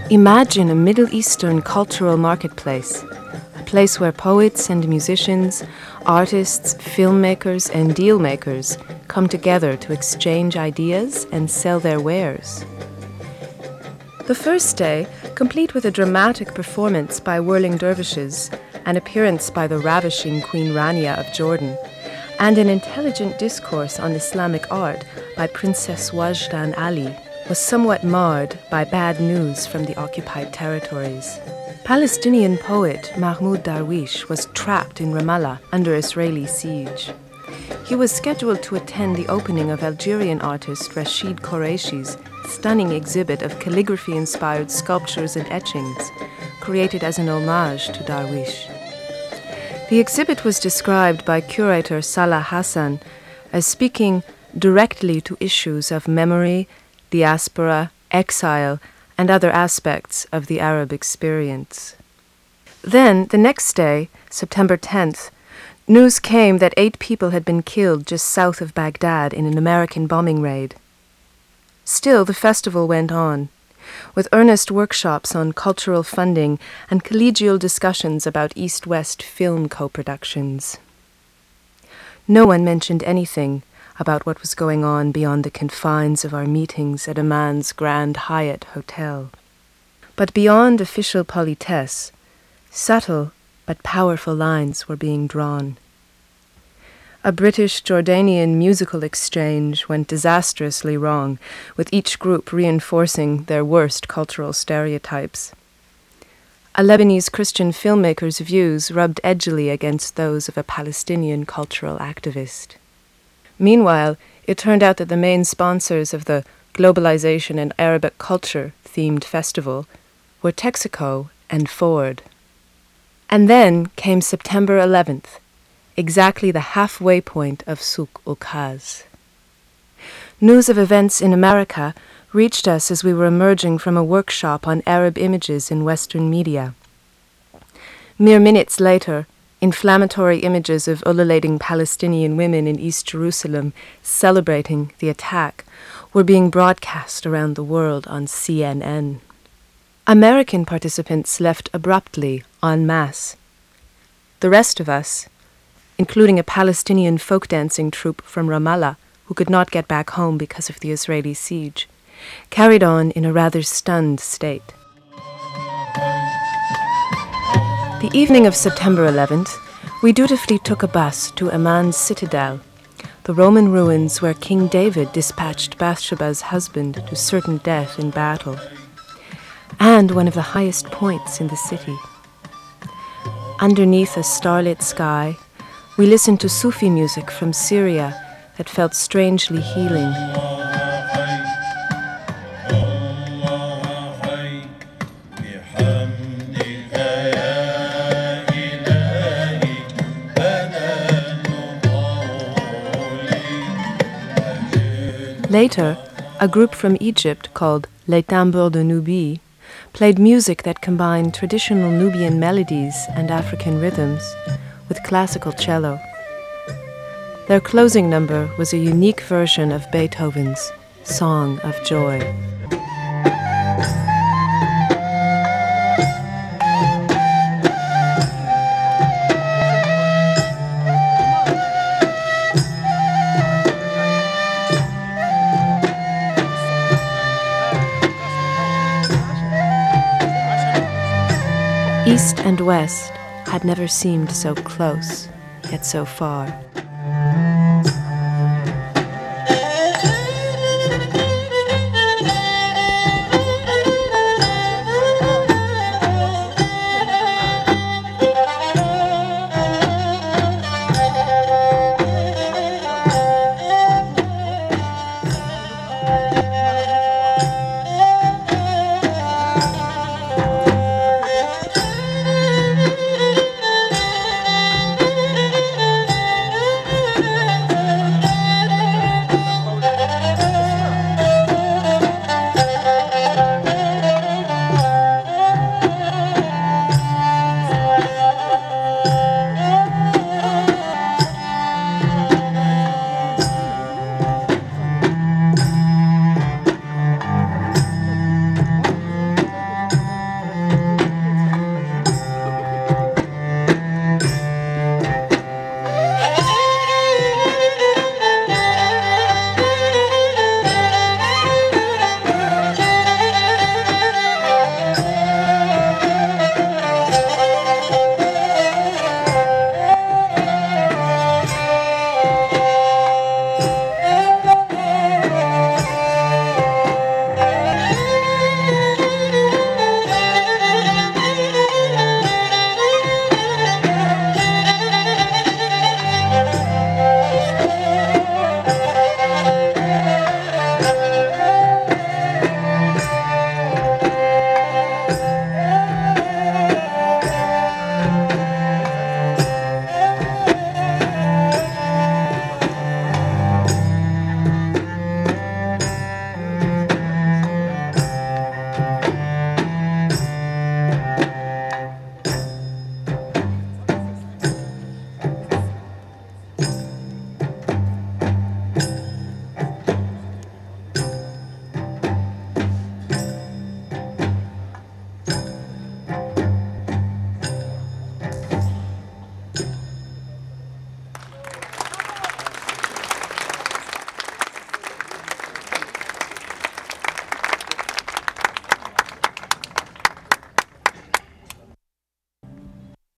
Imagine a Middle Eastern cultural marketplace, a place where poets and musicians, artists, filmmakers, and dealmakers come together to exchange ideas and sell their wares. The first day, complete with a dramatic performance by whirling dervishes, an appearance by the ravishing Queen Rania of Jordan, and an intelligent discourse on Islamic art by Princess Wajdan Ali, was somewhat marred by bad news from the occupied territories. Palestinian poet Mahmoud Darwish was trapped in Ramallah under Israeli siege. He was scheduled to attend the opening of Algerian artist Rashid Qureishi's stunning exhibit of calligraphy-inspired sculptures and etchings, created as an homage to Darwish. The exhibit was described by curator Salah Hassan as speaking directly to issues of memory, diaspora, exile, and other aspects of the Arab experience. Then, the next day, September 10th, news came that 8 people had been killed just south of Baghdad in an American bombing raid. Still, the festival went on, with earnest workshops on cultural funding and collegial discussions about East-West film co-productions. No one mentioned anything about what was going on beyond the confines of our meetings at Amman's Grand Hyatt Hotel. But beyond official politesse, subtle but powerful lines were being drawn. A British-Jordanian musical exchange went disastrously wrong, with each group reinforcing their worst cultural stereotypes. A Lebanese Christian filmmaker's views rubbed edgily against those of a Palestinian cultural activist. Meanwhile, it turned out that the main sponsors of the Globalization and Arabic Culture themed festival were Texaco and Ford. And then came September 11th, exactly the halfway point of Souk Ukaz. News of events in America reached us as we were emerging from a workshop on Arab images in Western media. Mere minutes later, inflammatory images of ululating Palestinian women in East Jerusalem celebrating the attack were being broadcast around the world on CNN. American participants left abruptly en masse. The rest of us, including a Palestinian folk dancing troupe from Ramallah who could not get back home because of the Israeli siege, carried on in a rather stunned state. The evening of September 11th, we dutifully took a bus to Amman's citadel, the Roman ruins where King David dispatched Bathsheba's husband to certain death in battle, and one of the highest points in the city. Underneath a starlit sky, we listened to Sufi music from Syria that felt strangely healing. Later, a group from Egypt called Les Tambours de Nubie played music that combined traditional Nubian melodies and African rhythms with classical cello. Their closing number was a unique version of Beethoven's Song of Joy. East and West had never seemed so close, yet so far.